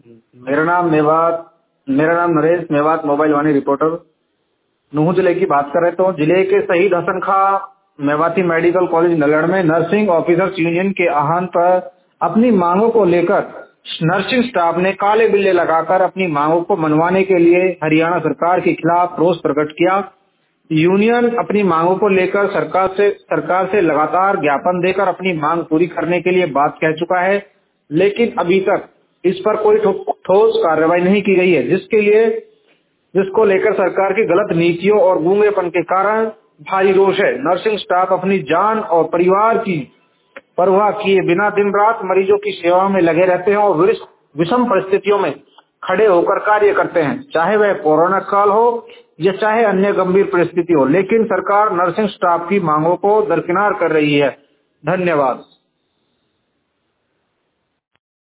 मेरा नाम Naresh Mewat mobile Vaani reporter Nuh जिले की बात कर रहे। तो जिले के शहीद हसन खां मेवाती मेडिकल कॉलेज नलड़ में नर्सिंग ऑफिसर्स यूनियन के आह्वान पर अपनी मांगों को लेकर नर्सिंग स्टाफ ने काले बिल्ले लगाकर अपनी मांगों को मनवाने के लिए हरियाणा सरकार के खिलाफ रोष प्रकट किया। यूनियन अपनी मांगों को लेकर सरकार से लगातार ज्ञापन देकर अपनी मांग पूरी करने के लिए बात कह चुका है, लेकिन अभी तक इस पर कोई ठोस कार्रवाई नहीं की गई है, जिसको लेकर सरकार की गलत नीतियों और गूंगेपन के कारण भारी रोष है। नर्सिंग स्टाफ अपनी जान और परिवार की परवाह किए बिना दिन रात मरीजों की सेवा में लगे रहते हैं और विषम परिस्थितियों में खड़े होकर कार्य करते हैं, चाहे वह कोरोना काल हो या चाहे अन्य गंभीर परिस्थिति हो। लेकिन सरकार नर्सिंग स्टाफ की मांगों को दरकिनार कर रही है। धन्यवाद।